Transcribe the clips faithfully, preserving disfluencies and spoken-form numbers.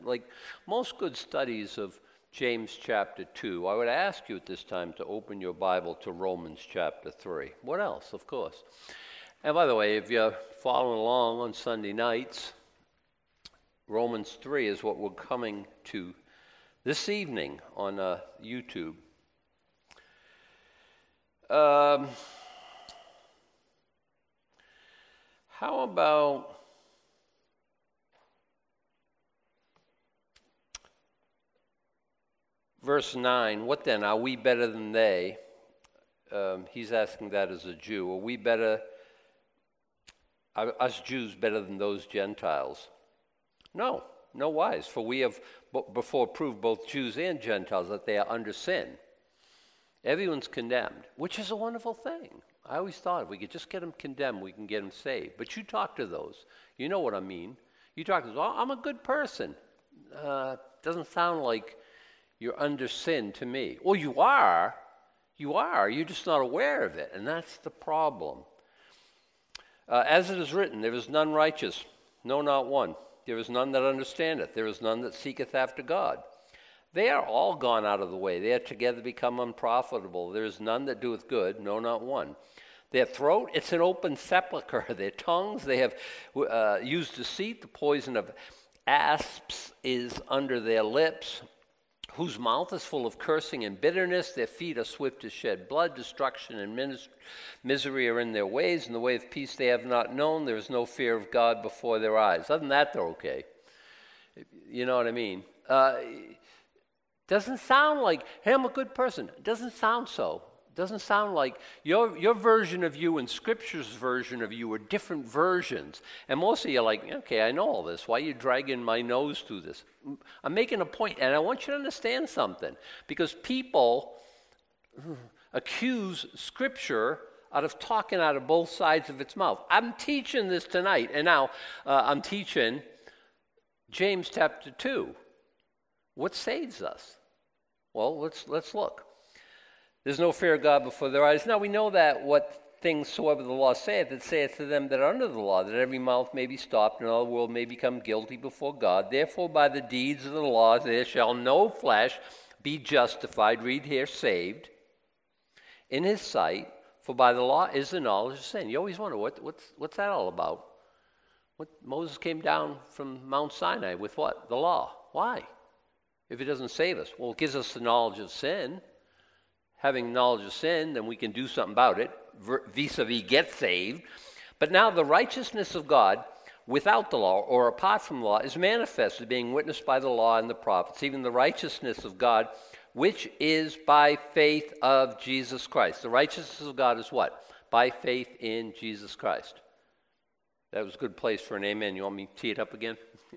Like most good studies of James chapter two, I would ask you at this time to open your Bible to Romans chapter three. What else, of course? And by the way, if you're following along on Sunday nights, Romans three is what we're coming to this evening on uh, YouTube. Um, how about verse nine? What then? Are we better than they? Um, he's asking that as a Jew. Are we better, are us Jews better than those Gentiles? No, no wise. For we have b- before proved both Jews and Gentiles that they are under sin. Everyone's condemned, which is a wonderful thing. I always thought if we could just get them condemned, we can get them saved. But you talk to those. You know what I mean. You talk to those. Oh, I'm a good person. Uh, doesn't sound like you're under sin to me. Well, you are. You are. You're just not aware of it. And that's the problem. Uh, as it is written, there is none righteous, no, not one. There is none that understandeth. There is none that seeketh after God. They are all gone out of the way. They are together become unprofitable. There is none that doeth good, no, not one. Their throat, it's an open sepulchre. Their tongues, they have uh, used deceit. The poison of asps is under their lips, whose mouth is full of cursing and bitterness. Their feet are swift to shed blood. Destruction and mis- misery are in their ways. In the way of peace they have not known. There is no fear of God before their eyes. Other than that, they're okay. You know what I mean? Uh, doesn't sound like, hey, I'm a good person. It doesn't sound so. It doesn't sound like your your version of you and Scripture's version of you are different versions. And most of you are like, okay, I know all this. Why are you dragging my nose through this? I'm making a point, and I want you to understand something. Because people accuse Scripture out of talking out of both sides of its mouth. I'm teaching this tonight, and now uh, I'm teaching James chapter two. What saves us? Well, let's let's look. There's no fear of God before their eyes. Now we know that what things soever the law saith, it saith to them that are under the law, that every mouth may be stopped, and all the world may become guilty before God. Therefore by the deeds of the law there shall no flesh be justified, read here, saved, in his sight, for by the law is the knowledge of sin. You always wonder, what, what's, what's that all about? What, Moses came down from Mount Sinai with what? The law. Why? If it doesn't save us. Well, it gives us the knowledge of sin. Having knowledge of sin, then we can do something about it, vis-a-vis get saved. But now the righteousness of God without the law or apart from the law is manifested, being witnessed by the law and the prophets, even the righteousness of God, which is by faith of Jesus Christ. The righteousness of God is what? By faith in Jesus Christ. That was a good place for an amen. You want me to tee it up again?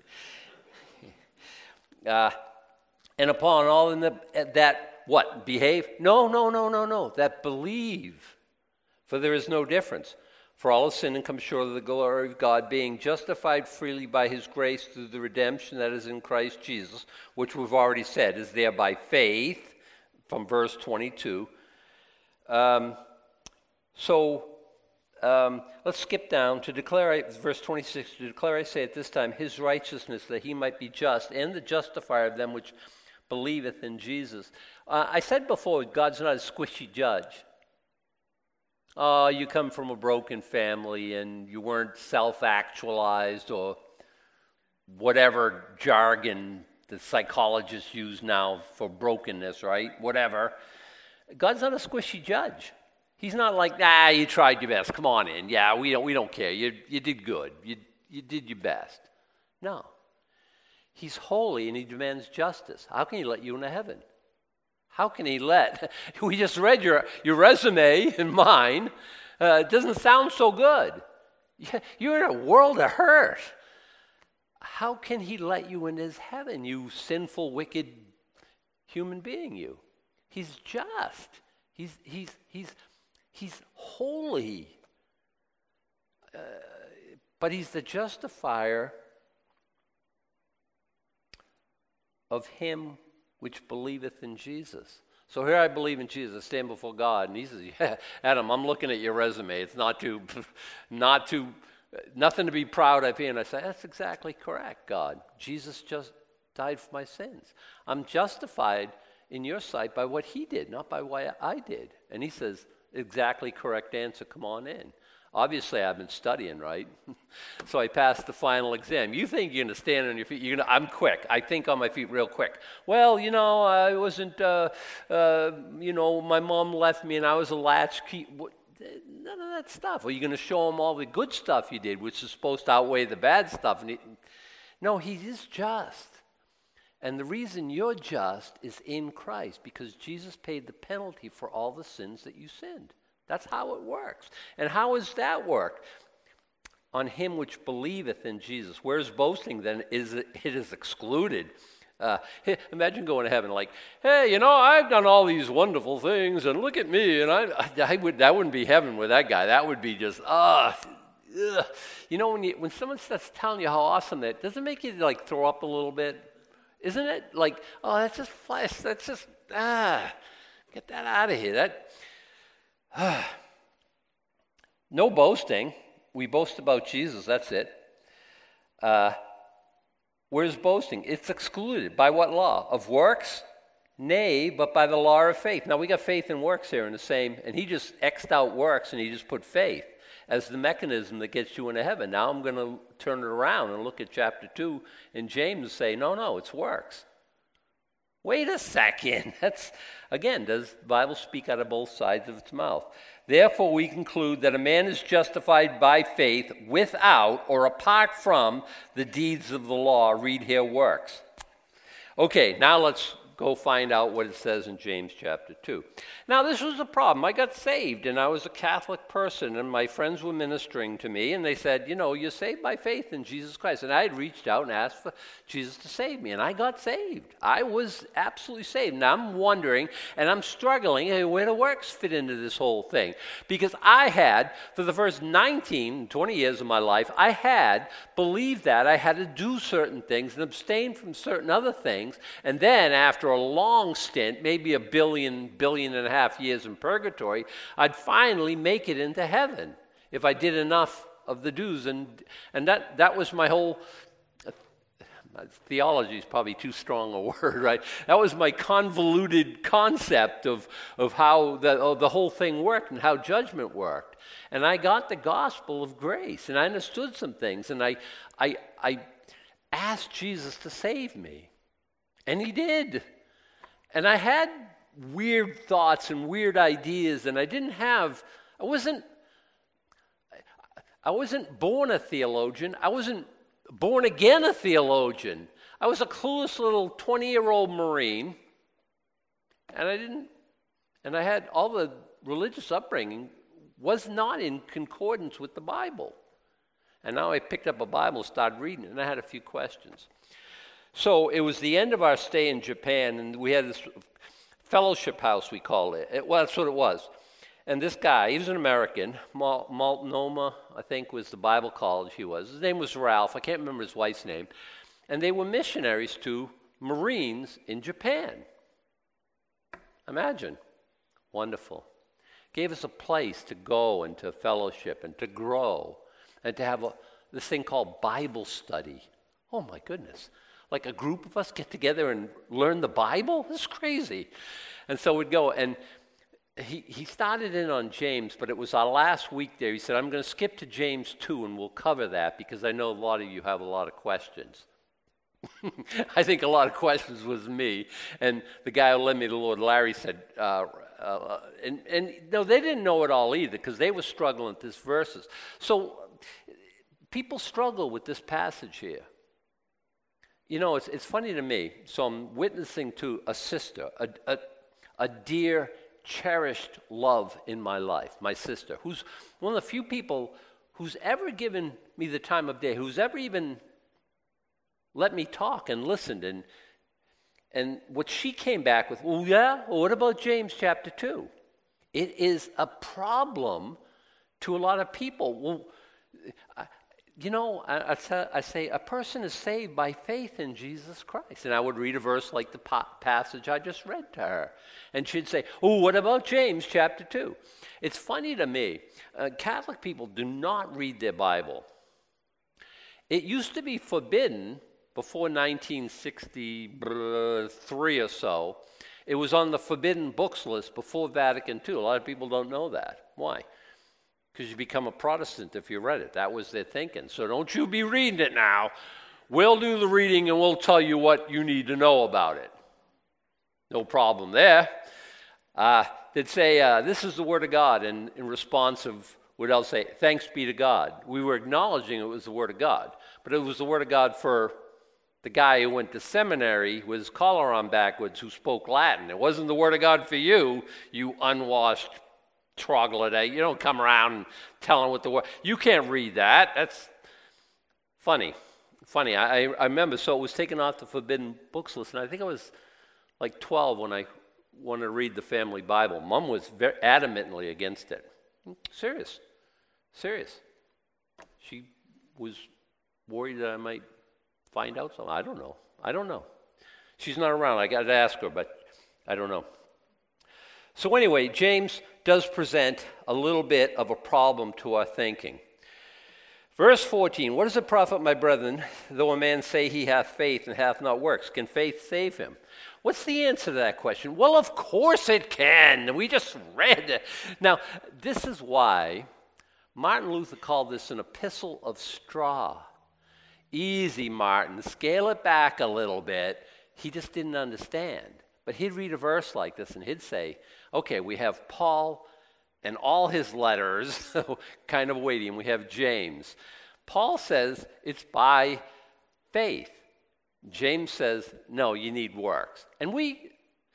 uh, and upon all in the, that what? Behave? No, no, no, no, no. That believe. For there is no difference. For all have sinned and come short of the glory of God, being justified freely by his grace through the redemption that is in Christ Jesus, which we've already said is there by faith, from verse twenty-two. Um, so um, let's skip down to declare, verse twenty-six, to declare, I say at this time, his righteousness, that he might be just, and the justifier of them which believeth in Jesus. Uh, I said before, God's not a squishy judge. Oh, you come from a broken family and you weren't self-actualized or whatever jargon the psychologists use now for brokenness, right? Whatever. God's not a squishy judge. He's not like, ah, you tried your best. Come on in. Yeah, we don't we don't care. You you did good. You you did your best. No. He's holy and he demands justice. How can he let you into heaven? How can he let? We just read your, your resume and mine. Uh, it doesn't sound so good. You're in a world of hurt. How can he let you into his heaven, you sinful, wicked human being, you? He's just. He's, he's, he's, he's holy. Uh, but he's the justifier of him which believeth in Jesus. So here I believe in Jesus, I stand before God, and he says, yeah, Adam, I'm looking at your resume. It's not too, not too, nothing to be proud of here. And I say, that's exactly correct, God. Jesus just died for my sins. I'm justified in your sight by what he did, not by what I did. And he says, exactly correct answer, come on in. Obviously, I've been studying, right? So I passed the final exam. You think you're going to stand on your feet. You're gonna, I'm quick. I think on my feet real quick. Well, you know, I wasn't, uh, uh, you know, my mom left me and I was a latchkey. None of that stuff. Are you going to show him all the good stuff you did, which is supposed to outweigh the bad stuff? And he, no, he is just. And the reason you're just is in Christ, because Jesus paid the penalty for all the sins that you sinned. That's how it works. And how does that work? On him which believeth in Jesus. Where's boasting then? Is it, it is excluded. Uh, imagine going to heaven like, hey, you know, I've done all these wonderful things, and look at me. And I, I would, that wouldn't be heaven with that guy. That would be just, ah, uh, you know, when you, when someone starts telling you how awesome that, does it make you like throw up a little bit? Isn't it like, oh, that's just flesh. That's just, ah, get that out of here. That. No boasting. We boast about Jesus, that's it. Uh, where's boasting? It's excluded. By what law? Of works? Nay, but by the law of faith. Now we got faith and works here in the same, and he just X'd out works and he just put faith as the mechanism that gets you into heaven. Now I'm going to turn it around and look at chapter two in James and say, no, no, it's works. Wait a second. That's, again, does the Bible speak out of both sides of its mouth? Therefore, we conclude that a man is justified by faith without or apart from the deeds of the law. Read here, works. Okay, now let's go find out what it says in James chapter two. Now, this was a problem. I got saved, and I was a Catholic person, and my friends were ministering to me, and they said, you know, you're saved by faith in Jesus Christ. And I had reached out and asked for Jesus to save me, and I got saved. I was absolutely saved. Now, I'm wondering, and I'm struggling, hey, where do works fit into this whole thing? Because I had, for the first nineteen, twenty years of my life, I had believed that I had to do certain things and abstain from certain other things, and then after a long stint, maybe a billion, billion and a half years in purgatory, I'd finally make it into heaven if I did enough of the dues. And and that, that was my whole, uh, theology is probably too strong a word, right? That was my convoluted concept of, of how the, of the whole thing worked and how judgment worked. And I got the gospel of grace, and I understood some things, and I I, I asked Jesus to save me. And he did. And I had weird thoughts and weird ideas, and I didn't have, I wasn't, I wasn't born a theologian. I wasn't born again a theologian. I was a clueless little twenty-year-old Marine, and I didn't, and I had all the religious upbringing was not in concordance with the Bible. And now I picked up a Bible, started reading it, and I had a few questions. So it was the end of our stay in Japan, and we had this fellowship house, we called it. it well, that's what it was. And this guy, he was an American, Mal- Multnomah, I think was the Bible college he was. His name was Ralph. I can't remember his wife's name. And they were missionaries to Marines in Japan. Imagine. Wonderful. Gave us a place to go and to fellowship and to grow and to have a, this thing called Bible study. Oh, my goodness. Like a group of us get together and learn the Bible? This is crazy. And so we'd go, and he, he started in on James, but it was our last week there. He said, I'm going to skip to James two, and we'll cover that, because I know a lot of you have a lot of questions. I think a lot of questions was me. And the guy who led me to the Lord, Larry, said, uh, uh, and, and no, they didn't know it all either, because they were struggling with these verses. So people struggle with this passage here. You know, it's it's funny to me. So I'm witnessing to a sister, a, a, a dear, cherished love in my life, my sister, who's one of the few people who's ever given me the time of day, who's ever even let me talk and listened. And, and what she came back with, well, yeah, well, what about James chapter two? It is a problem to a lot of people. Well, I, You know, I, I, say, I say a person is saved by faith in Jesus Christ. And I would read a verse like the pa- passage I just read to her. And she'd say, oh, what about James chapter two? It's funny to me, uh, Catholic people do not read their Bible. It used to be forbidden before nineteen sixty-three or so, it was on the forbidden books list before Vatican Two. A lot of people don't know that. Why? Because you become a Protestant if you read it. That was their thinking. So don't you be reading it now. We'll do the reading and we'll tell you what you need to know about it. No problem there. Uh, they'd say, uh, this is the Word of God, and in response of what else say, thanks be to God. We were acknowledging it was the Word of God, but it was the Word of God for the guy who went to seminary with his collar on backwards who spoke Latin. It wasn't the Word of God for you, you unwashed troglodyte. You don't come around and tell them what the Word... You can't read that. That's funny. Funny. I, I remember, so it was taken off the forbidden books list, and I think I was like twelve when I wanted to read the family Bible. Mom was very adamantly against it. Serious. Serious. She was worried that I might find out something. I don't know. I don't know. She's not around. I got to ask her, but I don't know. So anyway, James does present a little bit of a problem to our thinking. Verse fourteen, what does it profit, my brethren, though a man say he hath faith and hath not works? Can faith save him? What's the answer to that question? Well, of course it can. We just read it. Now, this is why Martin Luther called this an epistle of straw. Easy, Martin. Scale it back a little bit. He just didn't understand. But he'd read a verse like this and he'd say, okay, we have Paul and all his letters, kind of weighty, and we have James. Paul says it's by faith. James says, no, you need works. And we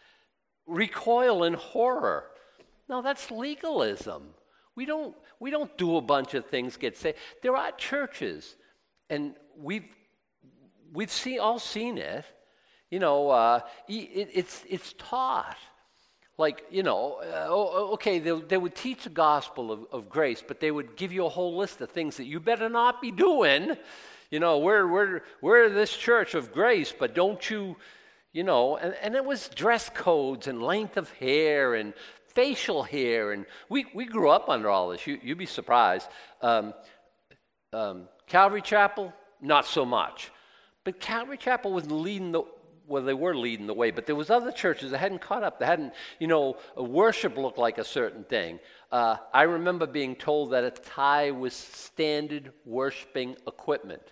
recoil in horror. No, that's legalism. We don't, we don't do a bunch of things, get saved. There are churches, and we've, we've seen, all seen it. You know, uh, it, it's, it's taught. Like, you know, uh, okay, they, they would teach the gospel of, of grace, but they would give you a whole list of things that you better not be doing. You know, we're, we're, we're this church of grace, but don't you, you know, and, and it was dress codes and length of hair and facial hair, and we, we grew up under all this. You, you'd be surprised. Um, um, Calvary Chapel, not so much. But Calvary Chapel was leading the Well, they were leading the way, but there was other churches that hadn't caught up. They hadn't, you know, worship looked like a certain thing. Uh, I remember being told that a tie was standard worshiping equipment.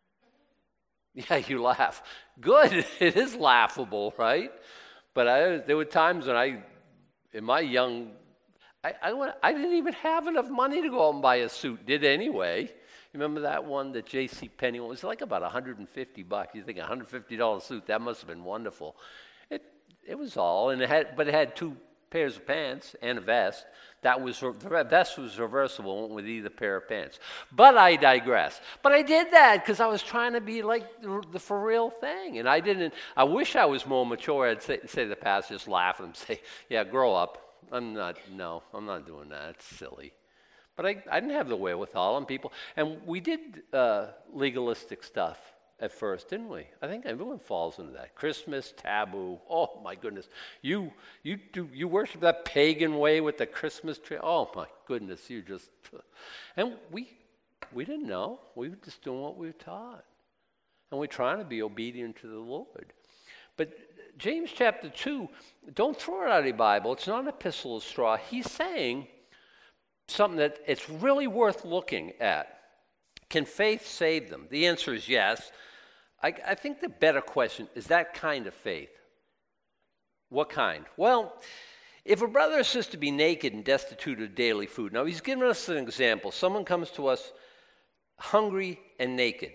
Yeah, you laugh. Good. It is laughable, right? But I, there were times when I, in my young, I, I, went, I didn't even have enough money to go out and buy a suit. Did anyway. Remember that one that J C Penney, it was like about one hundred fifty bucks. You think a one hundred fifty dollars suit, that must have been wonderful. It it was all, and it had, but it had two pairs of pants and a vest. That was, the vest was reversible, went with either pair of pants. But I digress. But I did that because I was trying to be like the, the for real thing, and I didn't. I wish I was more mature. I'd say, say to the pastor, just laugh at him, say, "Yeah, grow up." I'm not. No, I'm not doing that. It's silly. But I, I didn't have the wherewithal, and people, and we did uh, legalistic stuff at first, didn't we? I think everyone falls into that. Christmas, taboo. Oh my goodness, you you do you worship that pagan way with the Christmas tree? Oh my goodness, you just, and we we didn't know. We were just doing what we were taught, and we're trying to be obedient to the Lord. But James chapter two, don't throw it out of your Bible. It's not an epistle of straw. He's saying something that it's really worth looking at. Can faith save them? The answer is yes. I, I think the better question is that kind of faith. What kind? Well, if a brother or sister be naked and destitute of daily food. Now, he's given us an example. Someone comes to us hungry and naked.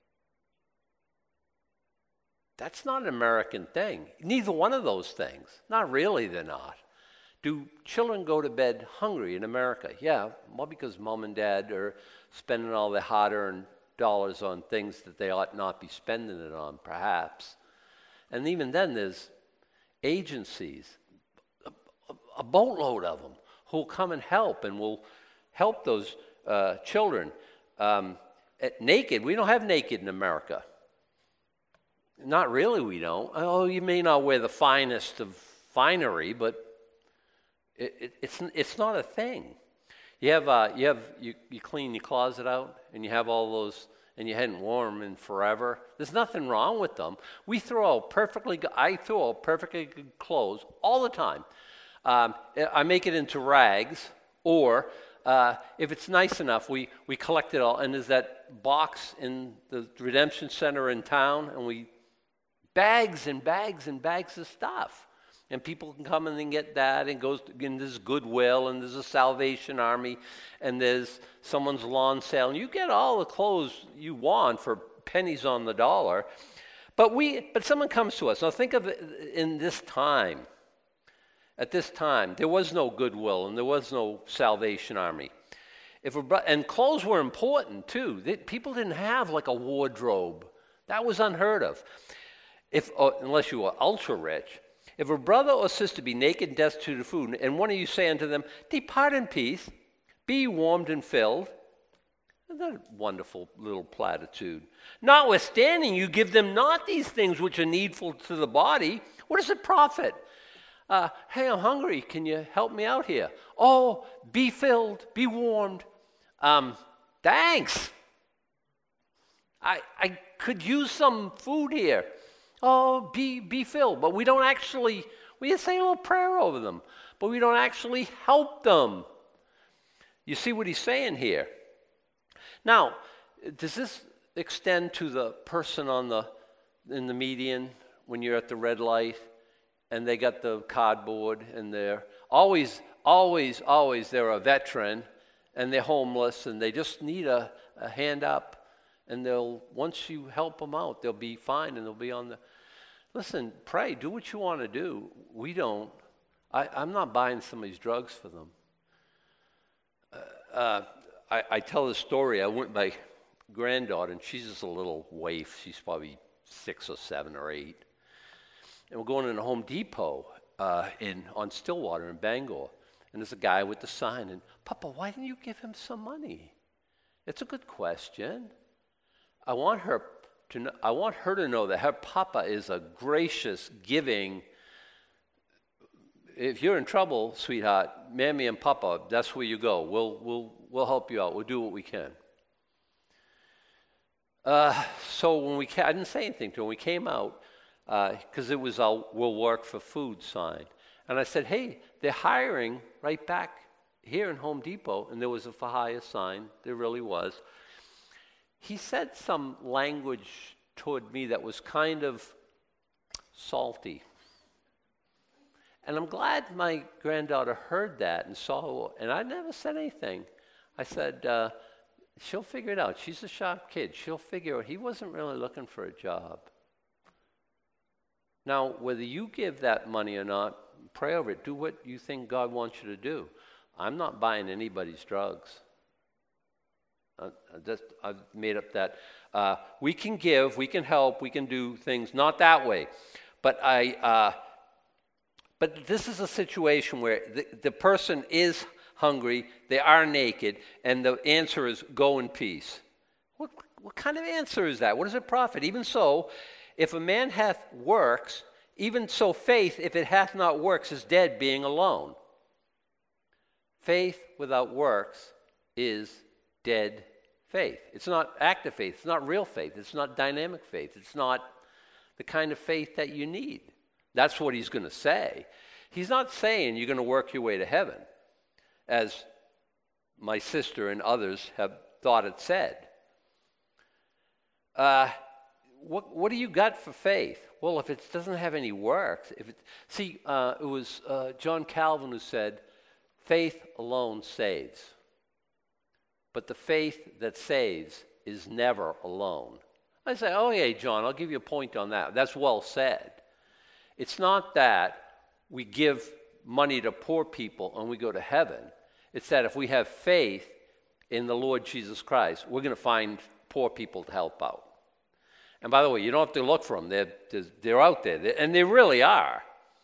That's not an American thing. Neither one of those things. Not really, they're not. Do children go to bed hungry in America? Yeah, well, because mom and dad are spending all their hard-earned dollars on things that they ought not be spending it on, perhaps. And even then, there's agencies, a, a boatload of them, who will come and help and will help those uh, children. Um, at naked, we don't have naked in America. Not really, we don't. Oh, you may not wear the finest of finery, but It, it, it's it's not a thing. You have uh, you have you, you clean your closet out, and you have all those and you hadn't worn them in forever. There's nothing wrong with them. We throw out perfectly good, I throw out perfectly good clothes all the time. Um, I make it into rags, or uh, if it's nice enough, we, we collect it all. And there's that box in the Redemption Center in town, and we bags and bags and bags of stuff. And people can come in and get that, and goes to, and there's Goodwill, and there's a Salvation Army, and there's someone's lawn sale, and you get all the clothes you want for pennies on the dollar. But we, but someone comes to us. Now think of it in this time. At this time, there was no Goodwill, and there was no Salvation Army. If a, and clothes were important too. They, people didn't have like a wardrobe. That was unheard of. If uh, unless you were ultra rich. If a brother or sister be naked and destitute of food, and one of you say unto them, depart in peace, be warmed and filled. Isn't that a wonderful little platitude? Notwithstanding, you give them not these things which are needful to the body. What does it profit? Uh, hey, I'm hungry. Can you help me out here? Oh, be filled, be warmed. Um, thanks. I, I could use some food here. Oh, be be filled. But we don't actually, we just say a little prayer over them, but we don't actually help them. You see what he's saying here? Now, does this extend to the person on the in the median when you're at the red light and they got the cardboard and they're always, always, always they're a veteran and they're homeless and they just need a, a hand up, and they'll, once you help them out, they'll be fine and they'll be on the, listen, pray, do what you want to do. We don't, I, I'm not buying somebody's drugs for them. Uh, uh, I, I tell this story. I went with my granddaughter, and she's just a little waif. She's probably six or seven or eight. And we're going in a Home Depot uh, in on Stillwater in Bangor. And there's a guy with the sign, and, Papa, why didn't you give him some money? It's a good question. I want her to know, I want her to know that her Papa is a gracious, giving. If you're in trouble, sweetheart, Mammy and Papa, that's where you go. We'll we'll we'll help you out. We'll do what we can. Uh, so when we ca- I didn't say anything to him. We came out because uh, it was a "We'll work for food" sign, and I said, "Hey, they're hiring right back here in Home Depot," and there was a for hire sign. There really was. He said some language toward me that was kind of salty. And I'm glad my granddaughter heard that and saw, and I never said anything. I said, uh, she'll figure it out. She's a sharp kid. She'll figure it. He wasn't really looking for a job. Now, whether you give that money or not, pray over it. Do what you think God wants you to do. I'm not buying anybody's drugs. Uh, just, I've made up that. Uh, we can give, we can help, we can do things, not that way. But I, uh, but this is a situation where the, the person is hungry, they are naked, and the answer is go in peace. What, what kind of answer is that? What does it profit? Even so, if a man hath works, even so faith, if it hath not works, is dead, being alone. Faith without works is dead faith. It's not active faith. It's not real faith. It's not dynamic faith. It's not the kind of faith that you need. That's what he's going to say. He's not saying you're going to work your way to heaven, as my sister and others have thought it said. Uh, what, what do you got for faith? Well, if it doesn't have any works, if it, see, uh, it was uh, John Calvin who said, faith alone saves. But the faith that saves is never alone. I say, oh, yeah, John, I'll give you a point on that. That's well said. It's not that we give money to poor people and we go to heaven. It's that if we have faith in the Lord Jesus Christ, we're going to find poor people to help out. And by the way, you don't have to look for them. They're, they're out there, and they really are.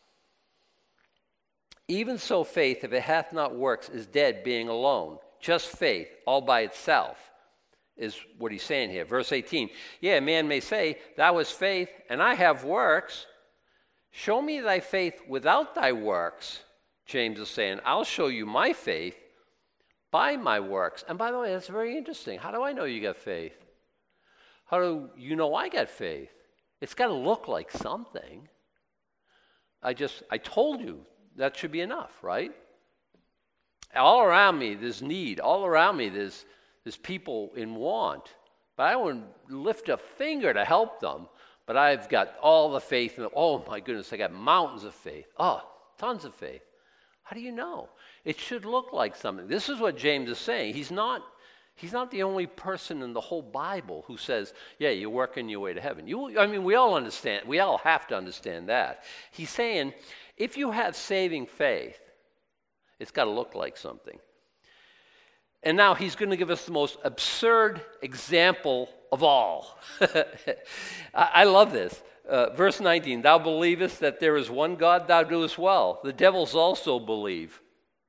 Even so, faith, if it hath not works, is dead, being alone. Just faith, all by itself, is what he's saying here. Verse eighteen, yeah, a man may say, thou hast faith, and I have works. Show me thy faith without thy works. James is saying, I'll show you my faith by my works. And by the way, that's very interesting. How do I know you got faith? How do you know I got faith? It's got to look like something. I just, I told you that should be enough, right? All around me, there's need. All around me, there's, there's people in want. But I wouldn't lift a finger to help them. But I've got all the faith. In the, oh, my goodness, I got mountains of faith. Oh, tons of faith. How do you know? It should look like something. This is what James is saying. He's not, he's not the only person in the whole Bible who says, yeah, you're working your way to heaven. You, I mean, we all understand. We all have to understand that. He's saying, if you have saving faith, it's got to look like something. And now he's going to give us the most absurd example of all. I, I love this. Uh, verse nineteen, thou believest that there is one God, thou doest well. The devils also believe.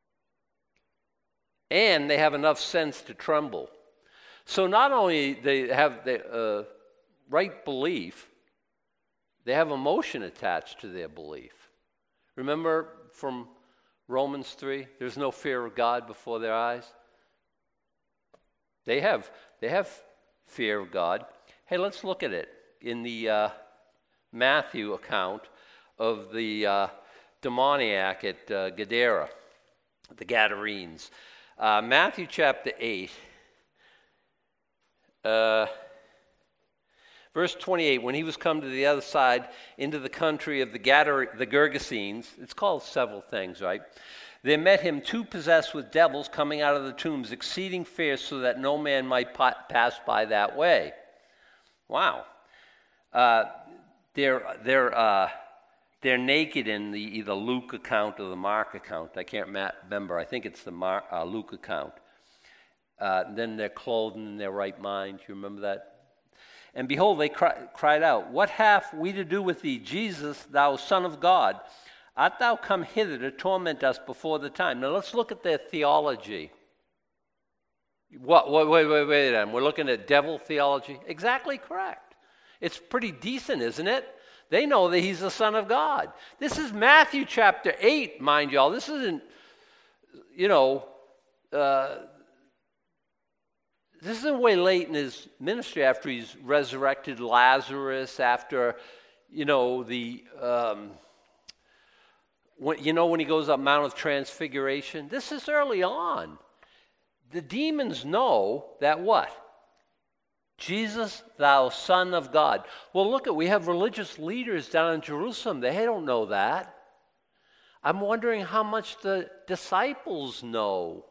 And they have enough sense to tremble. So not only they have the uh, right belief, they have emotion attached to their belief. Remember from Romans three, there's no fear of God before their eyes. They have, they have fear of God. Hey, let's look at it in the uh, Matthew account of the uh, demoniac at uh, Gadara, the Gadarenes. Uh, Matthew chapter eight, uh, verse twenty-eight, when he was come to the other side into the country of the, Gadar- the Gergesenes, it's called several things, right? There met him two possessed with devils coming out of the tombs, exceeding fierce, so that no man might pa- pass by that way. Wow. Uh, they're, they're, uh, they're naked in the either Luke account or the Mark account. I can't remember. I think it's the Mar- uh, Luke account. Uh, then they're clothed in their right mind. You remember that? And behold, they cry- cried out, what have we to do with thee, Jesus, thou Son of God? Art thou come hither to torment us before the time? Now let's look at their theology. What? Wait, wait, wait, wait. Then. We're looking at devil theology? Exactly correct. It's pretty decent, isn't it? They know that he's the Son of God. This is Matthew chapter eight, mind y'all. This isn't, you know, uh, this isn't way late in his ministry after he's resurrected Lazarus, after, you know, the... Um, When, you know when he goes up Mount of Transfiguration? This is early on. The demons know that what? Jesus, thou Son of God. Well, look at, we have religious leaders down in Jerusalem. They don't know that. I'm wondering how much the disciples know.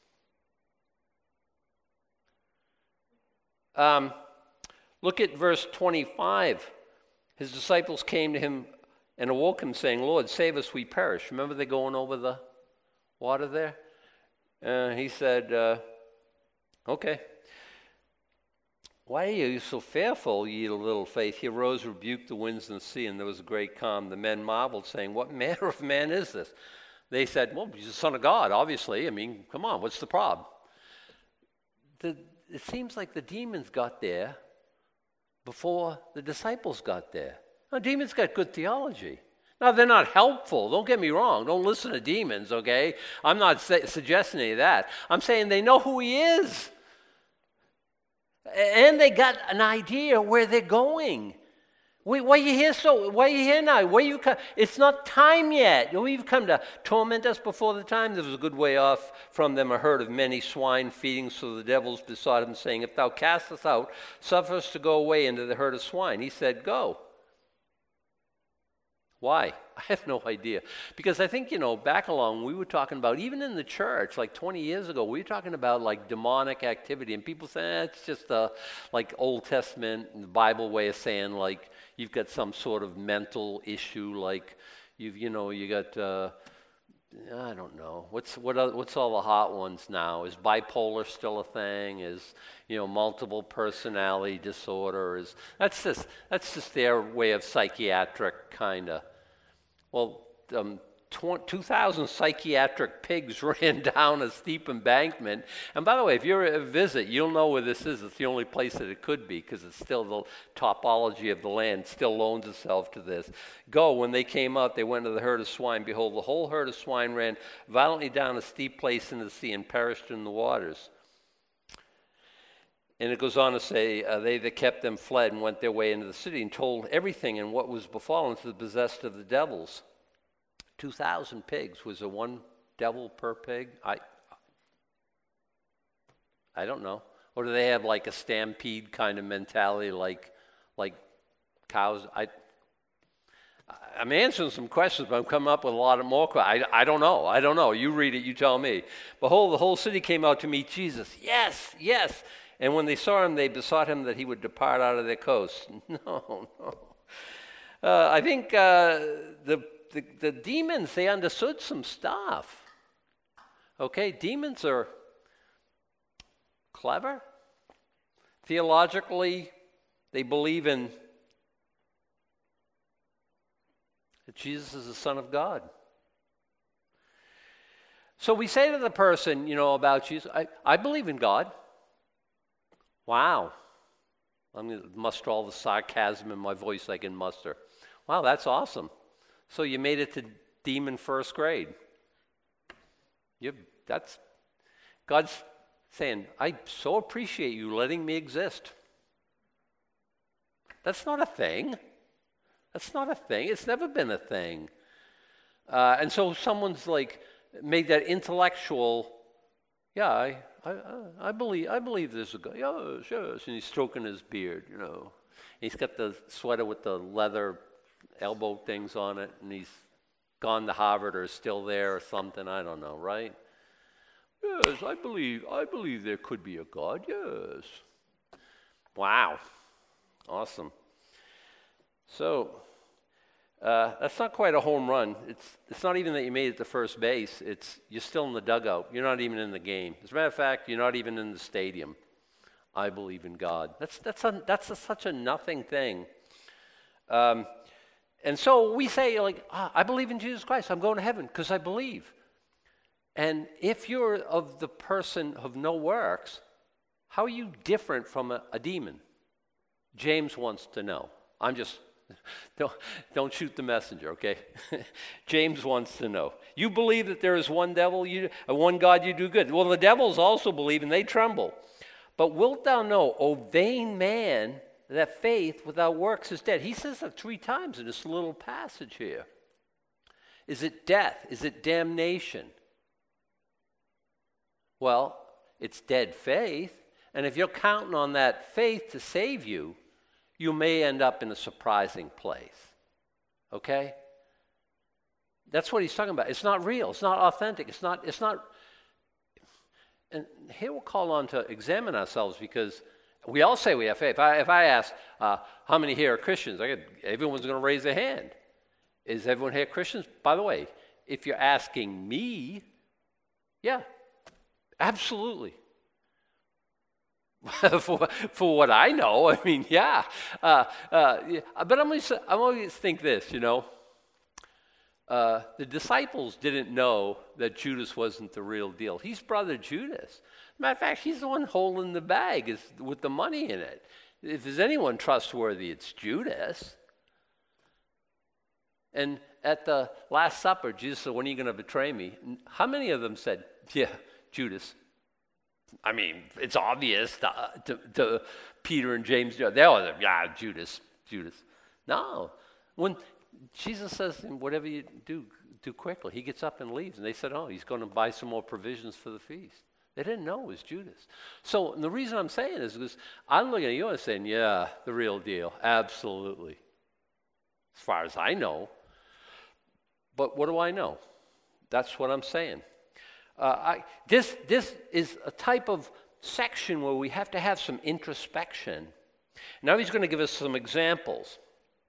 Um, look at verse twenty-five. His disciples came to him and awoke him, saying, Lord, save us, we perish. Remember they going over the water there? Uh, he said, uh, okay. Why are you so fearful, ye little faith? He arose, rebuked the winds and the sea, and there was a great calm. The men marveled, saying, what manner of man is this? They said, well, he's the Son of God, obviously. I mean, come on, what's the problem? The, it seems like the demons got there before the disciples got there. Now, demons got good theology. Now, they're not helpful. Don't get me wrong. Don't listen to demons, okay? I'm not sa- suggesting any of that. I'm saying they know who he is. And they got an idea where they're going. Why, why are you here so? Why are you here now? Why you come? It's not time yet. You've come to torment us before the time. There was a good way off from them a herd of many swine feeding. So the devils besought him, saying, if thou cast us out, suffer us to go away into the herd of swine. He said, go. Why? I have no idea. Because I think, you know, back along, we were talking about, even in the church, like twenty years ago, we were talking about like demonic activity. And people say, eh, it's just a, like Old Testament, and the Bible way of saying, like, you've got some sort of mental issue, like, you've, you know, you got, uh, I don't know. What's what? Are, what's all the hot ones now? Is bipolar still a thing? Is, you know, multiple personality disorder? Is that's just that's just their way of psychiatric kind of. Well, um, two thousand psychiatric pigs ran down a steep embankment. And by the way, if you're a visit, you'll know where this is. It's the only place that it could be because it's still the topology of the land still loans itself to this. Go, when they came out, they went to the herd of swine. Behold, the whole herd of swine ran violently down a steep place into the sea and perished in the waters. And it goes on to say, uh, they that kept them fled and went their way into the city and told everything and what was befallen to the possessed of the devils. Two thousand pigs. Was there one devil per pig? I I don't know. Or do they have like a stampede kind of mentality like like cows? I, I'm answering some questions, but I'm coming up with a lot of more questions. I, I don't know. I don't know. You read it, you tell me. Behold, the whole city came out to meet Jesus. Yes, yes. And when they saw him, they besought him that he would depart out of their coast. No, no. Uh, I think uh, the, the the demons, they understood some stuff. Okay, demons are clever. Theologically, they believe in that Jesus is the Son of God. So we say to the person, you know, about Jesus, I, I believe in God. Wow. I'm going to muster all the sarcasm in my voice I can muster. Wow, that's awesome. So you made it to demon first grade. You, that's, God's saying, I so appreciate you letting me exist. That's not a thing. That's not a thing. It's never been a thing. Uh, and so someone's like made that intellectual, yeah, I, I, I believe, I believe there's a God. Yes, yes. And he's stroking his beard, you know. He's got the sweater with the leather elbow things on it, and he's gone to Harvard or is still there or something. I don't know, right? Yes, I believe, I believe there could be a God, yes. Wow. Awesome. So, uh, that's not quite a home run. It's it's not even that you made it to first base. It's you're still in the dugout. You're not even in the game. As a matter of fact, you're not even in the stadium. I believe in God. That's that's a, that's a, such a nothing thing. Um, and so we say, like, ah, I believe in Jesus Christ. I'm going to heaven because I believe. And if you're of the person of no works, how are you different from a, a demon? James wants to know. I'm just, don't, don't shoot the messenger, okay? James wants to know. You believe that there is one devil, you, uh, one God, you do good. Well, the devils also believe and they tremble. But wilt thou know, O vain man, that faith without works is dead? He says that three times in this little passage here. Is it death? Is it damnation? Well, it's dead faith. And if you're counting on that faith to save you, you may end up in a surprising place. Okay? That's what he's talking about. It's not real. It's not authentic. It's not, it's not. And here we'll call on to examine ourselves because we all say we have faith. If I, if I ask, uh, how many here are Christians? I get, everyone's going to raise their hand. Is everyone here Christians? By the way, if you're asking me, yeah, absolutely. for, for what I know, I mean, yeah. Uh, uh, yeah. But I'm always, I always think this, you know. Uh, the disciples didn't know that Judas wasn't the real deal. He's brother Judas. Matter of fact, he's the one holding the bag is, with the money in it. If there's anyone trustworthy, it's Judas. And at the Last Supper, Jesus said, when are you going to betray me? And how many of them said, yeah, Judas? I mean, it's obvious to, to, to Peter and James. They all said, yeah, Judas, Judas. No. When Jesus says, whatever you do, do quickly. He gets up and leaves. And they said, oh, he's going to buy some more provisions for the feast. They didn't know it was Judas. So the reason I'm saying is because I'm looking at you and saying, yeah, the real deal. Absolutely. As far as I know. But what do I know? That's what I'm saying. Uh, I, this, this is a type of section where we have to have some introspection. Now he's going to give us some examples.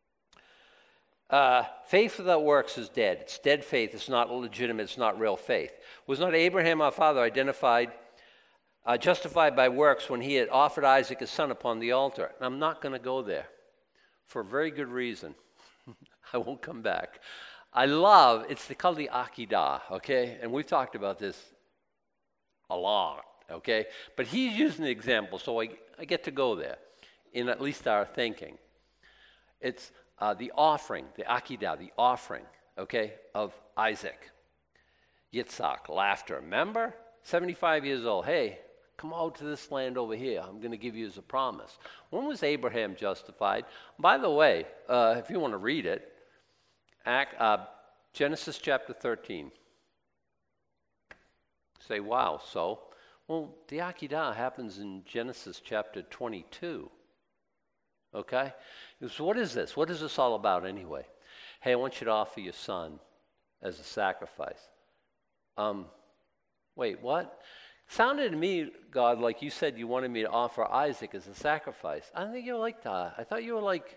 Uh, faith without works is dead. It's dead faith. It's not legitimate. It's not real faith. Was not Abraham our father identified, uh, justified by works when he had offered Isaac his son upon the altar? And I'm not going to go there for a very good reason. I won't come back. I love, it's called the Akedah, okay? And we've talked about this a lot, okay? But he's using the example, so I, I get to go there in at least our thinking. It's uh, the offering, the Akedah, the offering, okay, of Isaac. Yitzhak, laughter. Remember? seventy-five years old. Hey, come out to this land over here. I'm going to give you as a promise. When was Abraham justified? By the way, uh, if you want to read it, Act, uh, Genesis chapter thirteen. Say, wow, so? Well, the Akedah happens in Genesis chapter twenty-two. Okay? So what is this? What is this all about anyway? Hey, I want you to offer your son as a sacrifice. Um, wait, what? Sounded to me, God, like you said you wanted me to offer Isaac as a sacrifice. I don't think you were like that. I thought you were like,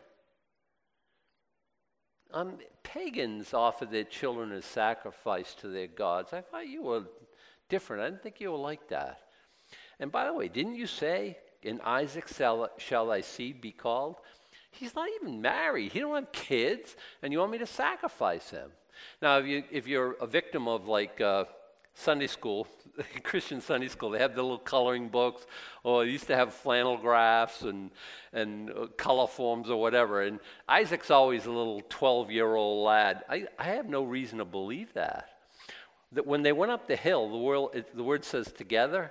um, pagans offer their children as sacrifice to their gods. I thought you were different. I didn't think you were like that. And by the way, didn't you say, in Isaac shall, shall thy seed be called? He's not even married. He don't have kids, and you want me to sacrifice him. Now, if, you, if you're a victim of like uh, Sunday school, Christian Sunday school, they have the little coloring books, or they used to have flannel graphs and, and uh, color forms or whatever. And Isaac's always a little twelve-year-old lad. I, I have no reason to believe that. That when they went up the hill, the word, it, the word says together,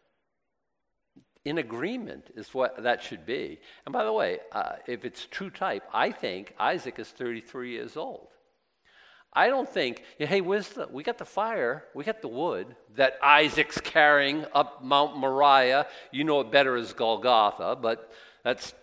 in agreement is what that should be. And by the way, uh, if it's true type, I think Isaac is thirty-three years old. I don't think, hey, where's the, we got the fire, we got the wood that Isaac's carrying up Mount Moriah. You know it better as Golgotha, but that's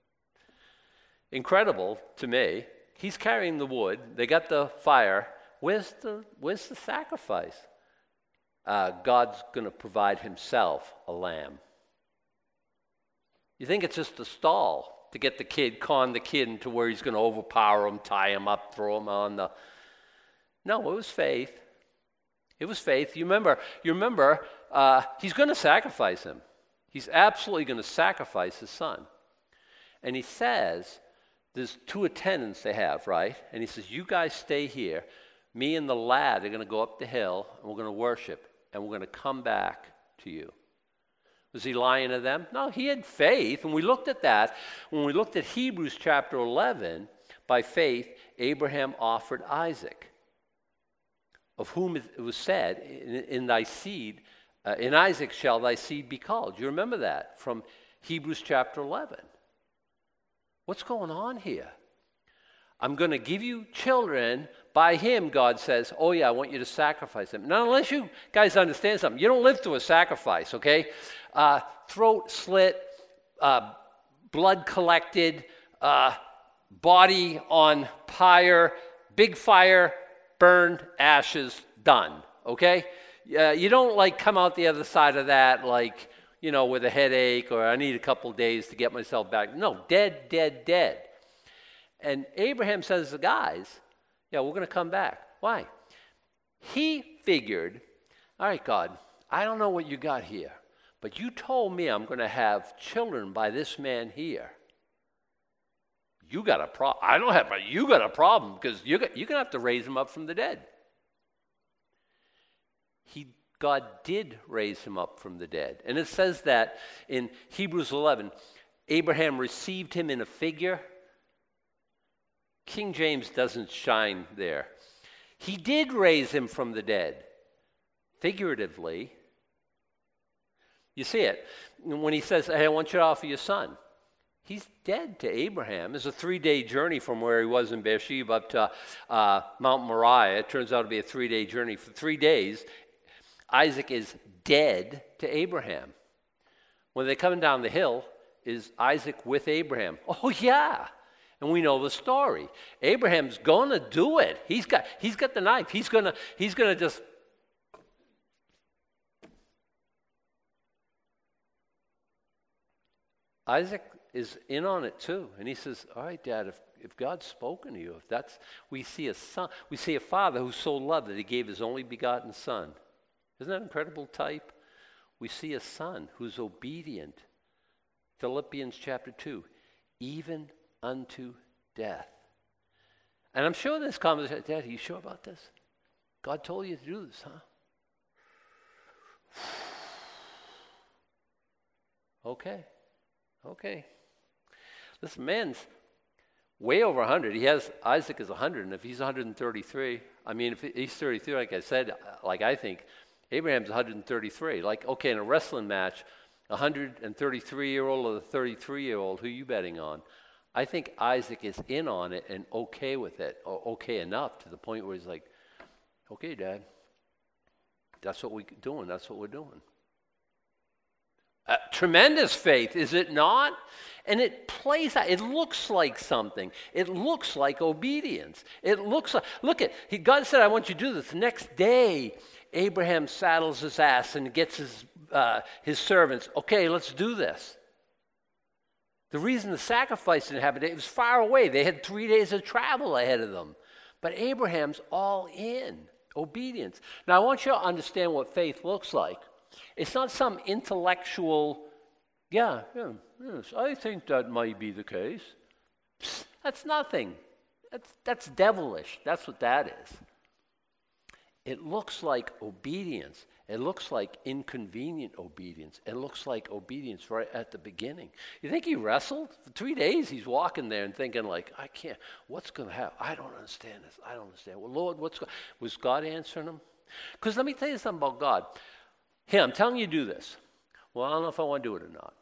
incredible to me. He's carrying the wood. They got the fire. Where's the, where's the sacrifice? Uh, God's going to provide himself a lamb. You think it's just a stall to get the kid, con the kid into where he's going to overpower him, tie him up, throw him on the... No, it was faith. It was faith. You remember, you remember uh, he's going to sacrifice him. He's absolutely going to sacrifice his son. And he says, there's two attendants they have, right? And he says, you guys stay here. Me and the lad are going to go up the hill, and we're going to worship, and we're going to come back to you. Was he lying to them? No, he had faith, and we looked at that. When we looked at Hebrews chapter eleven, by faith, Abraham offered Isaac, of whom it was said, in, in thy seed, uh, in Isaac shall thy seed be called. You remember that from Hebrews chapter eleven. What's going on here? I'm going to give you children. By him, God says, oh yeah, I want you to sacrifice them. Now, unless you guys understand something, you don't live through a sacrifice, okay? Uh, throat slit, uh, blood collected, uh, body on pyre, big fire, burned, ashes, done, okay? Uh, you don't like come out the other side of that like, you know, with a headache or I need a couple days to get myself back. No, dead, dead, dead. And Abraham says to the guys, yeah, we're going to come back. Why? He figured, all right, God, I don't know what you got here, but you told me I'm going to have children by this man here. You got a problem. I don't have, but you got a problem because you're, you're going to have to raise him up from the dead. He, God did raise him up from the dead. And it says that in Hebrews eleven, Abraham received him in a figure. King James doesn't shine there. He did raise him from the dead, figuratively. You see it. When he says, hey, I want you to offer your son. He's dead to Abraham. It's a three-day journey from where he was in Beersheba up to uh, Mount Moriah. It turns out to be a three-day journey. For three days, Isaac is dead to Abraham. When they're coming down the hill, is Isaac with Abraham? Oh, yeah. And we know the story. Abraham's going to do it. He's got, he's got the knife. He's going to, he's going to just... Isaac is in on it too. And he says, all right, Dad, if, if God's spoken to you, if that's, we see a son, we see a father who so loved that he gave his only begotten son. Isn't that an incredible type? We see a son who's obedient. Philippians chapter two, even unto death. And I'm sure this conversation, Dad, are you sure about this? God told you to do this, huh? Okay. Okay. This man's way over one hundred. He has, Isaac is one hundred, and if he's one hundred thirty-three, I mean, if he's thirty-three, like I said, like I think, Abraham's one hundred thirty-three. Like, okay, in a wrestling match, A hundred and thirty-three-year-old or the thirty-three-year-old, who are you betting on? I think Isaac is in on it and okay with it, or okay enough to the point where he's like, okay, Dad, that's what we're doing, that's what we're doing. Uh, tremendous faith, is it not? And it plays out. It looks like something. It looks like obedience. It looks like, look at, he, God said, I want you to do this. The next day, Abraham saddles his ass and gets his, uh, his servants. Okay, let's do this. The reason the sacrifice didn't happen, it was far away. They had three days of travel ahead of them. But Abraham's all in. Obedience. Now, I want you to understand what faith looks like. It's not some intellectual, yeah, yeah, yes, I think that might be the case. Psst, that's nothing. That's, that's devilish. That's what that is. It looks like obedience. It looks like inconvenient obedience. It looks like obedience right at the beginning. You think he wrestled? For three days he's walking there and thinking like, I can't, what's going to happen? I don't understand this. I don't understand. Well, Lord, what's going Was God answering him? Because let me tell you something about God. Hey, I'm telling you to do this. Well, I don't know if I want to do it or not.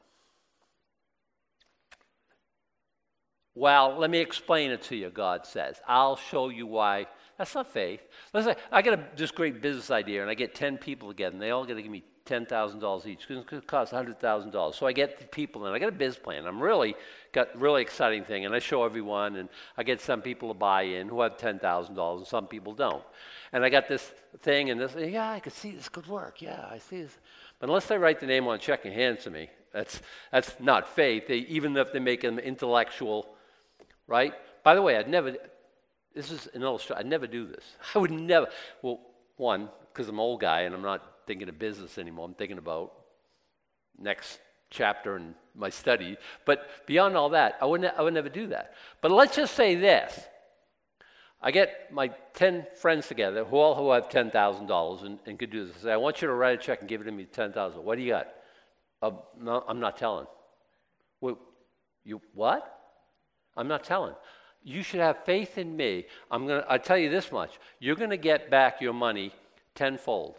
Well, let me explain it to you, God says. I'll show you why. That's not faith. Let's say I get a, this great business idea, and I get ten people together, and they all got to give me ten thousand dollars each. It's going to cost one hundred thousand dollars. So I get the people, and I got a biz plan. I'm really got a really exciting thing, and I show everyone, and I get some people to buy in who have ten thousand dollars, and some people don't. And I got this thing, and this, yeah, I could see this could work. Yeah, I see this. But unless they write the name on a check and hand it to me, that's that's not faith. They, even if they make them intellectual, right? By the way, I'd never. This is an illustration. I'd never do this. I would never. Well, one, because I'm an old guy and I'm not thinking of business anymore. I'm thinking about next chapter in my study. But beyond all that, I wouldn't. I would never do that. But let's just say this. I get my ten friends together, who all who have ten thousand dollars and, and could do this. I say, I want you to write a check and give it to me ten thousand dollars. What do you got? Uh, no, I'm not telling. Well, you what? I'm not telling. You should have faith in me. I'm gonna. I'll tell you this much. You're going to get back your money tenfold.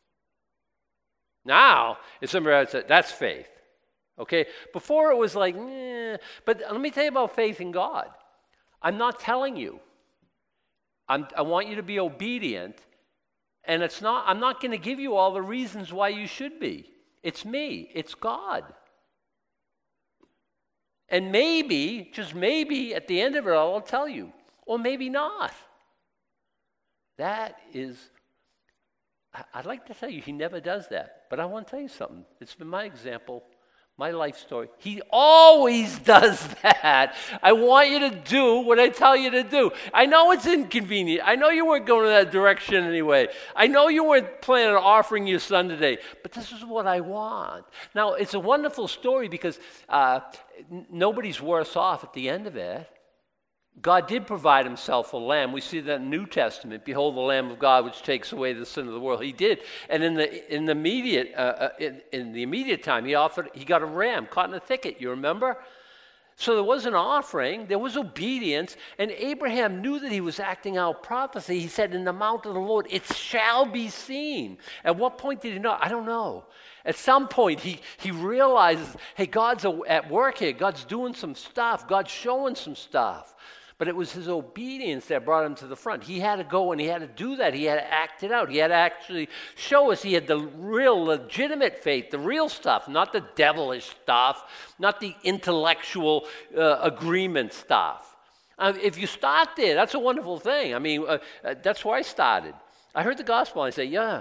Now, if somebody else said, that's faith. Okay? Before it was like, eh. But let me tell you about faith in God. I'm not telling you. I'm, I want you to be obedient. And it's not. I'm not going to give you all the reasons why you should be. It's me. It's God. And maybe, just maybe, at the end of it all, I'll tell you. Or maybe not. That is, I'd like to tell you, he never does that. But I want to tell you something. It's been my example, my life story. He always does that. I want you to do what I tell you to do. I know it's inconvenient. I know you weren't going in that direction anyway. I know you weren't planning on offering your son today. But this is what I want. Now, it's a wonderful story because uh, n- nobody's worse off at the end of it. God did provide himself a lamb. We see that in the New Testament. Behold, the Lamb of God, which takes away the sin of the world. He did, and in the in the immediate uh, uh, in, in the immediate time, he offered. He got a ram caught in a thicket. You remember? So there was an offering. There was obedience, and Abraham knew that he was acting out prophecy. He said, "In the mount of the Lord, it shall be seen." At what point did he know? I don't know. At some point, he he realizes, "Hey, God's at work here. God's doing some stuff. God's showing some stuff." But it was his obedience that brought him to the front. He had to go and he had to do that. He had to act it out. He had to actually show us he had the real legitimate faith, the real stuff, not the devilish stuff, not the intellectual uh, agreement stuff. Uh, if you start there, that's a wonderful thing. I mean, uh, uh, that's where I started. I heard the gospel and I say, yeah,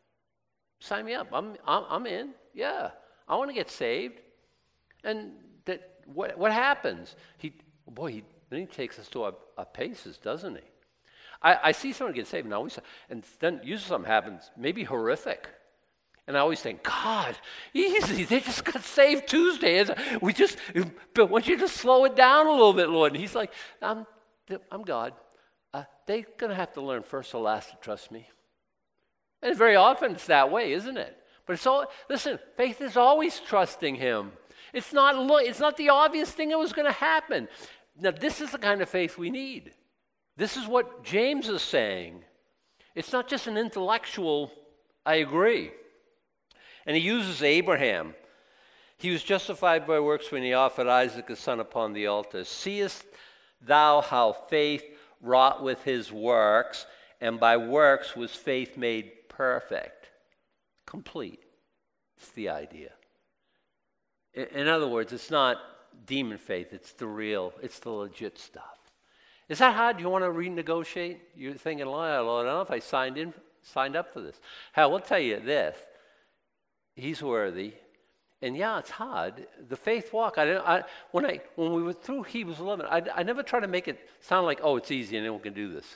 sign me up. I'm, I'm, I'm in. Yeah, I want to get saved. And that what, what happens? He, boy, he, Then he takes us to our, our paces, doesn't he? I, I see someone get saved, and I always, and then usually something happens, maybe horrific, and I always think, God, easy, they just got saved Tuesday. We just, but why don't you just slow it down a little bit, Lord? And he's like, I'm, I'm God. Uh, they're going to have to learn first or last to trust me. And very often it's that way, isn't it? But it's all, listen, faith is always trusting him. It's not, it's not the obvious thing that was going to happen. Now, this is the kind of faith we need. This is what James is saying. It's not just an intellectual, I agree. And he uses Abraham. He was justified by works when he offered Isaac his son upon the altar. Seest thou how faith wrought with his works, and by works was faith made perfect, complete. It's the idea. In, in other words, it's not demon faith, it's the real, it's the legit stuff. Is that hard? Do you want to renegotiate? You're thinking, Lord, Lord, I don't know if I signed in, signed up for this. Hell, we'll tell you this. He's worthy. And yeah, it's hard. The faith walk, I, I, when, I, when we were through Hebrews eleven, I, I never try to make it sound like, oh, it's easy and anyone can do this.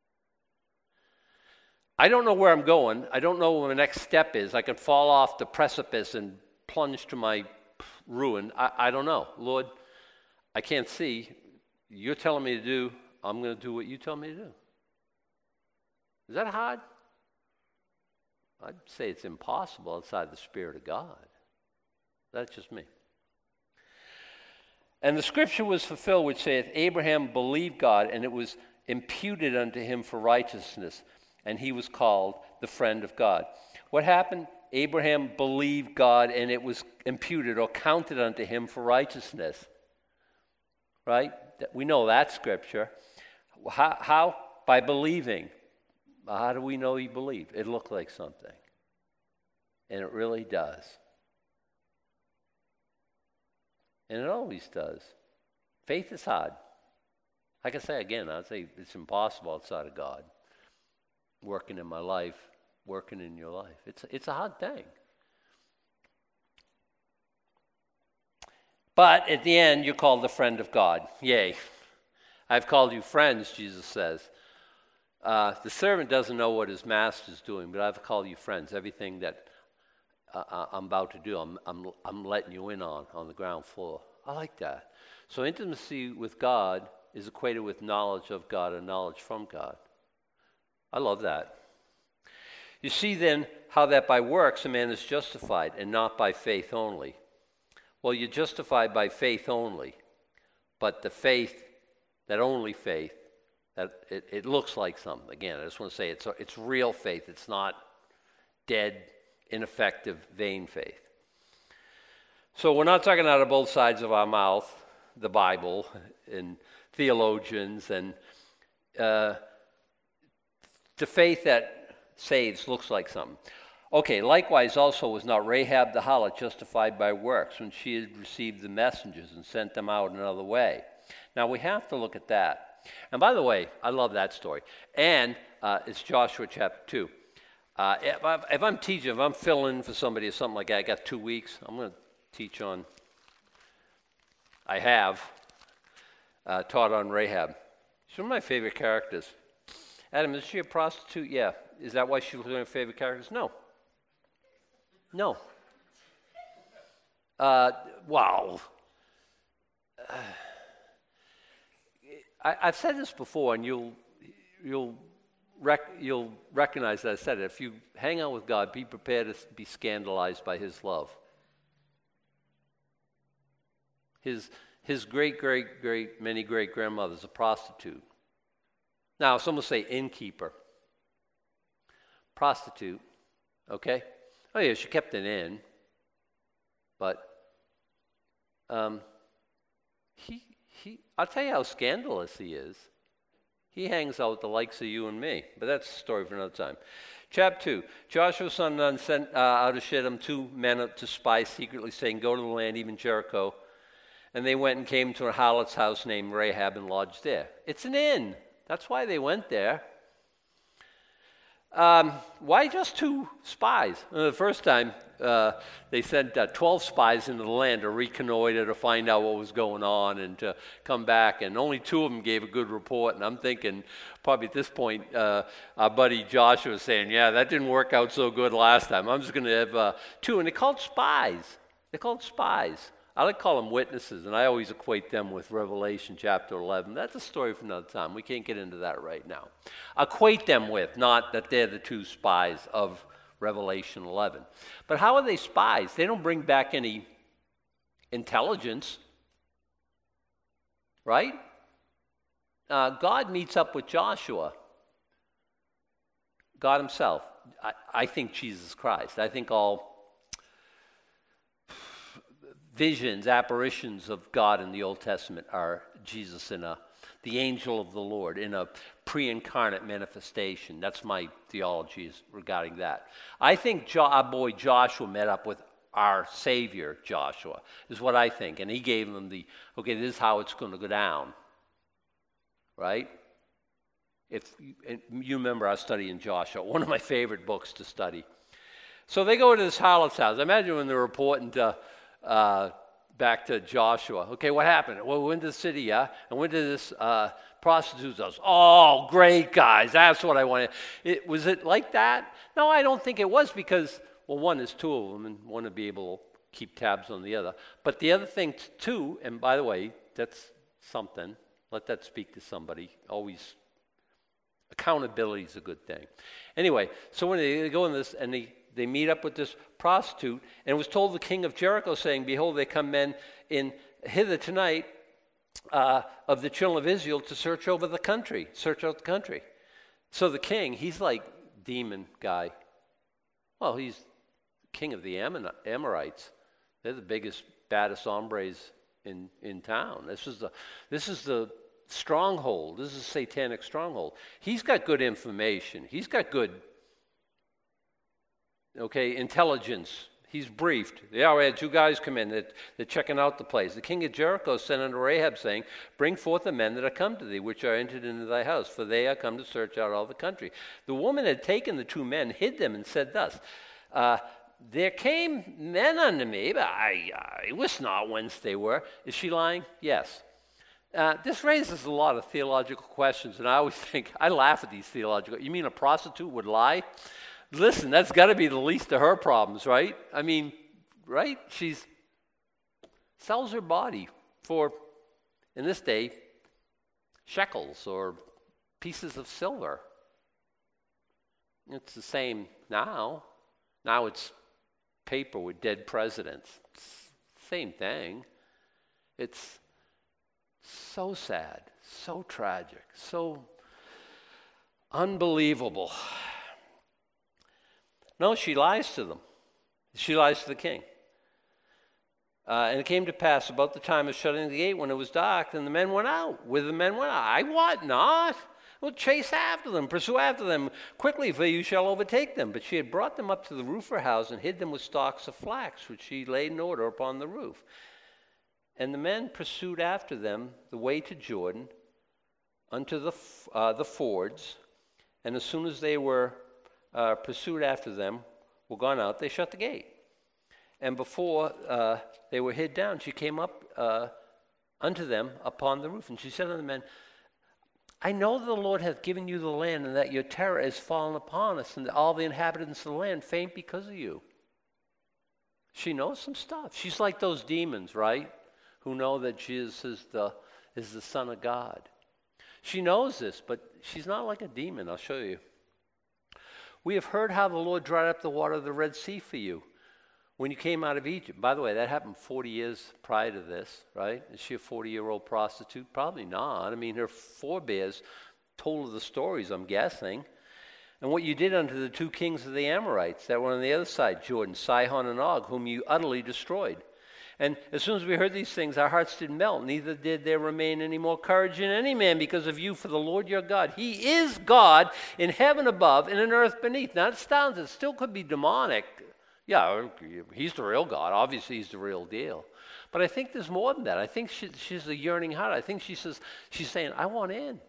I don't know where I'm going. I don't know what my next step is. I could fall off the precipice and plunge to my ruin. I, I don't know. Lord, I can't see. You're telling me to do, I'm going to do what you tell me to do. Is that hard? I'd say it's impossible outside the Spirit of God. That's just me. And the scripture was fulfilled which saith, Abraham believed God, and it was imputed unto him for righteousness, and he was called the friend of God. What happened? Abraham believed God, and it was imputed or counted unto him for righteousness. Right? We know that scripture. How? how? By believing. How do we know he believed? It looked like something. And it really does. And it always does. Faith is hard. Like I say again, I'd say it's impossible outside of God. Working in my life, working in your life. It's, it's a hard thing. But at the end, you're called the friend of God. Yay. I've called you friends, Jesus says. Uh, the servant doesn't know what his master's doing, but I've called you friends. Everything that uh, I'm about to do, I'm, I'm, I'm letting you in on, on the ground floor. I like that. So intimacy with God is equated with knowledge of God and knowledge from God. I love that. You see then how that by works a man is justified and not by faith only. Well, you're justified by faith only, but the faith, that only faith, that it, it looks like something. Again, I just want to say it's, it's real faith. It's not dead, ineffective, vain faith. So we're not talking out of both sides of our mouth, the Bible and theologians, and uh, the faith that saves looks like something. Okay, likewise also was not Rahab the harlot justified by works when she had received the messengers and sent them out another way. Now we have to look at that. And by the way, I love that story. And uh, it's Joshua chapter two. Uh, if, I, if I'm teaching, if I'm filling in for somebody or something like that, I got two weeks, I'm going to teach on, I have uh, taught on Rahab. She's one of my favorite characters. Adam, is she a prostitute? Yeah. Is that why she was one of your favorite characters? No. No. Uh, wow. Uh, I, I've said this before, and you'll you'll rec- you'll recognize that I said it. If you hang out with God, be prepared to be scandalized by His love. His his great great great many great grandmother's a prostitute. Now, some will say innkeeper, prostitute. Okay. Oh, yeah, she kept it in, but um, he, he, I'll tell you how scandalous he is. He hangs out with the likes of you and me, but that's a story for another time. Chapter two, Joshua's son Nun sent uh, out of Shittim two men to spy secretly, saying, go to the land, even Jericho. And they went and came to a harlot's house named Rahab and lodged there. It's an inn. That's why they went there. Um, why just two spies? Uh, the first time, uh, they sent uh, twelve spies into the land to reconnoiter, to find out what was going on and to come back, and only two of them gave a good report, and I'm thinking probably at this point uh, our buddy Joshua was saying, yeah, that didn't work out so good last time. I'm just going to have uh, two, and they're called spies. They're called spies. I like to call them witnesses, and I always equate them with Revelation chapter eleven. That's a story for another time. We can't get into that right now. Equate them with, not that they're the two spies of Revelation eleven. But how are they spies? They don't bring back any intelligence, right? Uh, God meets up with Joshua. God himself. I, I think Jesus Christ. I think all visions, apparitions of God in the Old Testament are Jesus in a, the angel of the Lord in a pre-incarnate manifestation. That's my theology is regarding that. I think jo- our boy Joshua met up with our Savior, Joshua, is what I think. And he gave him the, okay, this is how it's going to go down, right? If you remember our study in Joshua, one of my favorite books to study. So they go to this harlot's house. Imagine when they're reporting to, uh, back to Joshua. Okay, what happened? Well, we went to the city, yeah? And went to this uh, prostitute's house. Oh, great, guys. That's what I wanted. It, was it like that? No, I don't think it was because, well, one, there's two of them, and one to be able to keep tabs on the other. But the other thing, too, and by the way, that's something. Let that speak to somebody. Always, accountability is a good thing. Anyway, so when they go in this, and they, they meet up with this prostitute, and it was told the king of Jericho, saying, behold, they come men in hither tonight uh, of the children of Israel to search over the country, search out the country. So the king, he's like demon guy. Well, he's king of the Ammon- Amorites. They're the biggest, baddest hombres in, in town. This is the this is the stronghold. This is a satanic stronghold. He's got good information. He's got good, okay, intelligence. He's briefed. Yeah, we had two guys come in. They're, they're checking out the place. The king of Jericho sent unto Rahab, saying, bring forth the men that are come to thee, which are entered into thy house, for they are come to search out all the country. The woman had taken the two men, hid them, and said thus, uh, there came men unto me, but I, I wist not whence they were. Is she lying? Yes. Uh, this raises a lot of theological questions, and I always think, I laugh at these theological. You mean a prostitute would lie? Listen, that's got to be the least of her problems, right? I mean, right? She's sells her body for, in this day, shekels or pieces of silver. It's the same now. Now it's paper with dead presidents. It's the same thing. It's so sad, so tragic, so unbelievable. No, she lies to them. She lies to the king. Uh, and it came to pass about the time of shutting the gate when it was dark, and the men went out. Whither the men went out? I wot not. Well, chase after them, pursue after them quickly, for you shall overtake them. But she had brought them up to the roof of her house and hid them with stalks of flax, which she laid in order upon the roof. And the men pursued after them the way to Jordan, unto the uh, the fords. And as soon as they were uh, pursued after them, were gone out, they shut the gate. And before uh, they were hid down, she came up uh, unto them upon the roof. And she said unto the men, I know that the Lord hath given you the land, and that your terror is fallen upon us, and that all the inhabitants of the land faint because of you. She knows some stuff. She's like those demons, right? Who know that Jesus is the, is the Son of God. She knows this, but she's not like a demon. I'll show you. We have heard how the Lord dried up the water of the Red Sea for you when you came out of Egypt. By the way, that happened forty years prior to this, right? Is she a forty-year-old prostitute? Probably not. I mean, her forebears told her the stories, I'm guessing. And what you did unto the two kings of the Amorites that were on the other side, Jordan, Sihon and Og, whom you utterly destroyed. And as soon as we heard these things, our hearts did melt, neither did there remain any more courage in any man because of you, for the Lord your God. He is God in heaven above and in earth beneath. Now, it sounds, it still could be demonic. Yeah, he's the real God. Obviously, he's the real deal. But I think there's more than that. I think she, she's a yearning heart. I think she says, she's saying, I want in.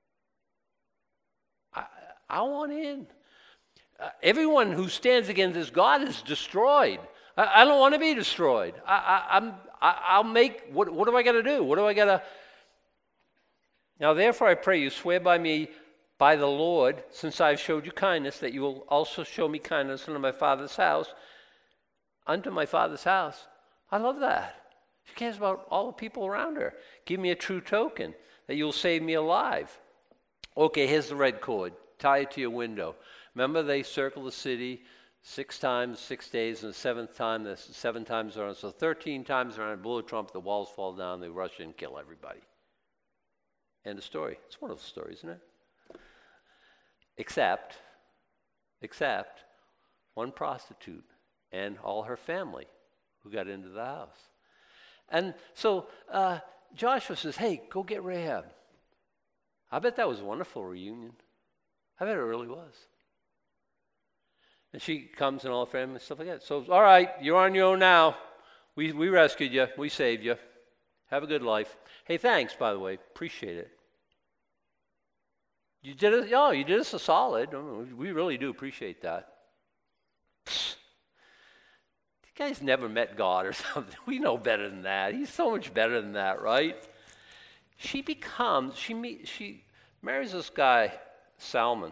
I, I want in. Uh, everyone who stands against this God is destroyed. I, I don't want to be destroyed. I, I, I'm, I, I'll make, what, what do I got to do? What do I got to? Now, therefore, I pray you, swear by me, by the Lord, since I have showed you kindness, that you will also show me kindness unto my father's house. Unto my father's house. I love that. She cares about all the people around her. Give me a true token that you'll save me alive. Okay, here's the red cord. Tie it to your window. Remember, they circle the city six times, six days, and the seventh time, the seven times around. So thirteen times around, blow a trumpet, the walls fall down, they rush in and kill everybody. End of story. It's one of those stories, isn't it? Except, except one prostitute and all her family who got into the house. And so uh, Joshua says, hey, go get Rahab. I bet that was a wonderful reunion. I bet it really was. And she comes and all her family and stuff like that. So, all right, you're on your own now. We we rescued you. We saved you. Have a good life. Hey, thanks, by the way. Appreciate it. You did it. Oh, you did us a solid. We really do appreciate that. Psst. You guys never met God or something. We know better than that. He's so much better than that, right? She becomes, she meet, she marries this guy, Salmon.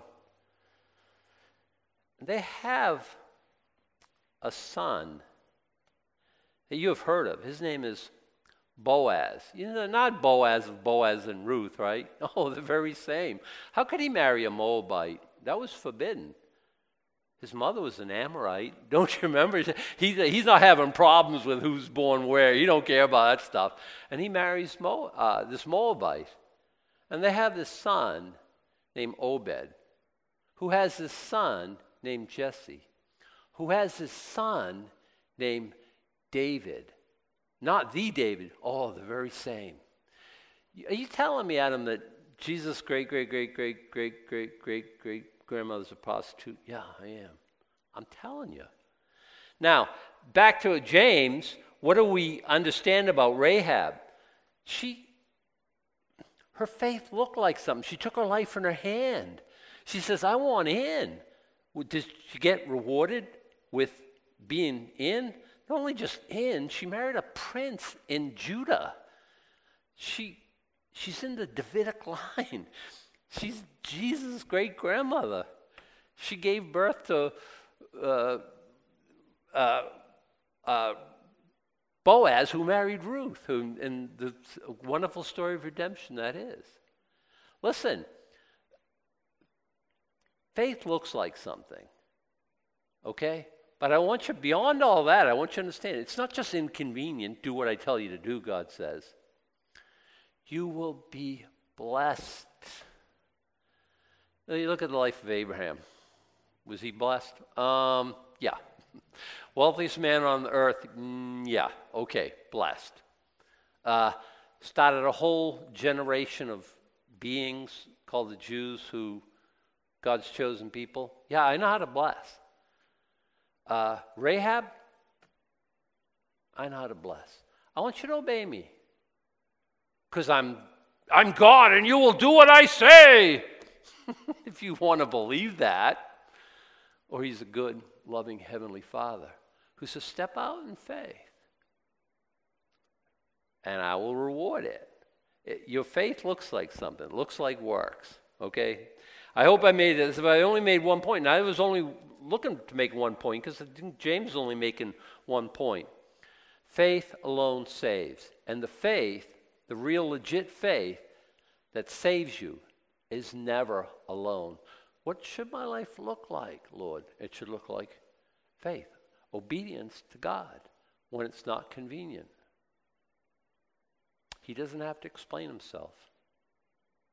They have a son that you have heard of. His name is Boaz. You know, not Boaz of Boaz and Ruth, right? Oh, the very same. How could he marry a Moabite? That was forbidden. His mother was an Amorite. Don't you remember? He's, he's not having problems with who's born where. He don't care about that stuff. And he marries Mo, uh, this Moabite. And they have this son named Obed, who has this son named Jesse, who has this son named David. Not the David. Oh, the very same. Are you telling me, Adam, that Jesus' great, great, great, great, great, great, great, great grandmother's a prostitute? Yeah, I am. I'm telling you. Now, back to James. What do we understand about Rahab? She, her faith looked like something. She took her life in her hand. She says, I want in. Did she get rewarded with being in? Not only just in, she married a prince in Judah. She, she's in the Davidic line. She's Jesus' great-grandmother. She gave birth to uh, uh, uh, Boaz, who married Ruth, who, and the wonderful story of redemption that is. Listen, faith looks like something, okay? But I want you, beyond all that, I want you to understand, it's not just inconvenient, do what I tell you to do, God says. You will be blessed. Now you look at the life of Abraham. Was he blessed? Um, yeah. Wealthiest man on the earth? Mm, yeah. Okay, blessed. Uh, started a whole generation of beings called the Jews, who God's chosen people. Yeah, I know how to bless. Uh, Rahab, I know how to bless. I want you to obey me, because I'm I'm God and you will do what I say. If you want to believe that. Or he's a good, loving Heavenly Father who says, step out in faith and I will reward it. it. Your faith looks like something. It looks like works. Okay? I hope I made this. If I only made one point, and I was only looking to make one point because James is only making one point. Faith alone saves. And the faith, the real legit faith that saves you, is never alone. What should my life look like, Lord? It should look like faith, obedience to God when it's not convenient. He doesn't have to explain himself.